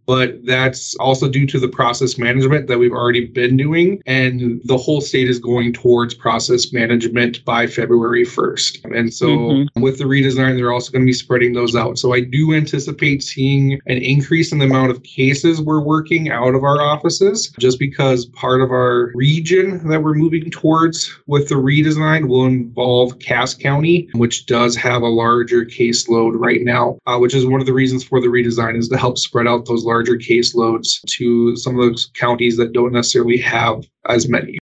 but that's also due to the process management that we've already been doing. And the whole state is going towards process management by February 1st. And so with the redesign, they're also going to be spreading those out. So I do anticipate seeing an increase in the amount of cases we're working out of our offices, just because part of our region that we're moving towards with the redesign will involve Cass County, which does have a larger caseload right now, which is one of the reasons for the redesign, is to help spread out those larger caseloads to some of those counties that don't necessarily have as many.